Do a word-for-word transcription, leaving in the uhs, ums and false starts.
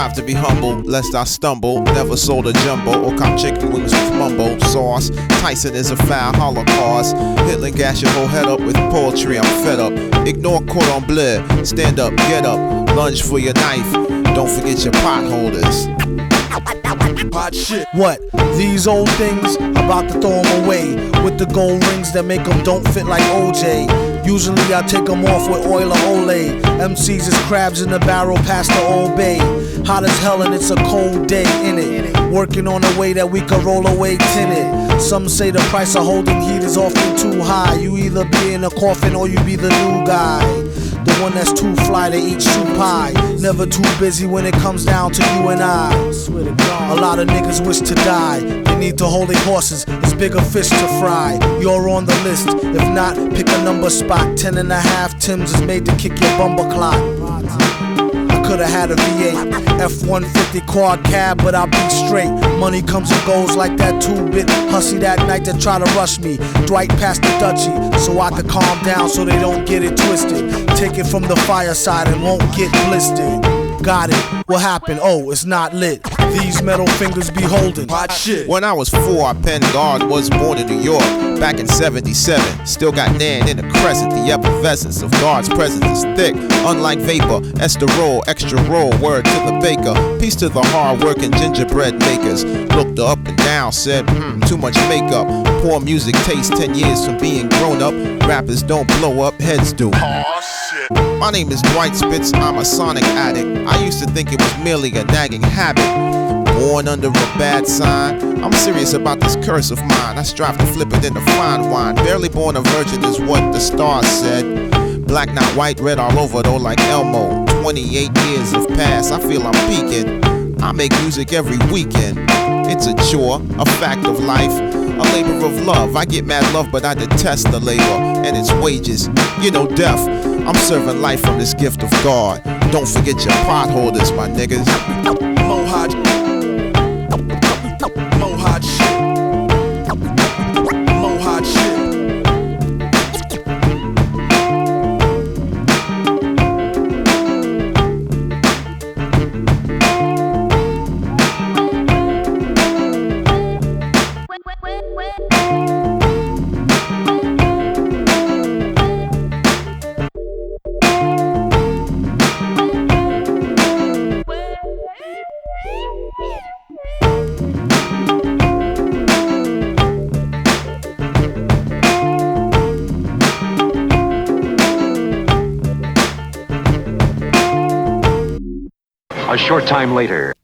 Strive to be humble, lest I stumble. Never sold a jumbo or cop chicken wings with mumbo sauce. Tyson is a foul holocaust. Hitler gas your whole head up with poetry, I'm fed up. Ignore cordon bleu, stand up, get up. Lunge for your knife, don't forget your potholders. Hot shit. What? These old things? About to throw them away with the gold rings that make them don't fit like O J. Usually I take them off with oil or Olay. M Cs is crabs in the barrel past the Old Bay. Hot as hell and it's a cold day in it. Working on a way that we can roll away tinted. Some say the price of holding heat is often too high. You either be in a coffin or you be the new guy. The one that's too fly to eat soup pie. Never too busy when it comes down to you and I. A lot of niggas wish to die. They need to hold their horses, it's bigger fish to fry. You're on the list, if not, pick a number spot. Ten and a half Tims is made to kick your bumper clock. I could've had a V eight, F one fifty quad cab, but I'll be straight. Money comes and goes like that two-bit hussy that night that try to rush me. Dwight passed the Dutchie, so I could calm down so they don't get it twisted. Take it from the fireside and won't get blistered. Got it, what happened? Oh, it's not lit. These metal fingers be holding Hot shit. When I was four, I penned God was born in New York back in seventy-seven. Still got Nan in the crescent. The effervescence of God's presence is thick. Unlike vapor, esterol, extra roll, word to the baker. Peace to the hard-working gingerbread makers. Looked up and down, said, hmm, too much makeup. Poor music taste, ten years from being grown up. Rappers don't blow up, heads do. My name is Dwight Spitz, I'm a sonic addict. I used to think it was merely a nagging habit. Born under a bad sign, I'm serious about this curse of mine. I strive to flip it into fine wine. Barely born a virgin is what the stars said. Black, not white, red all over though like Elmo. Twenty-eight years have passed, I feel I'm peaking. I make music every weekend. It's a chore, a fact of life, a labor of love. I get mad love, but I detest the labor and its wages. You know, death. I'm serving life from this gift of God. Don't forget your potholders, my niggas. Mo hot. Mo hot shit. Mo hot shit. A short time later.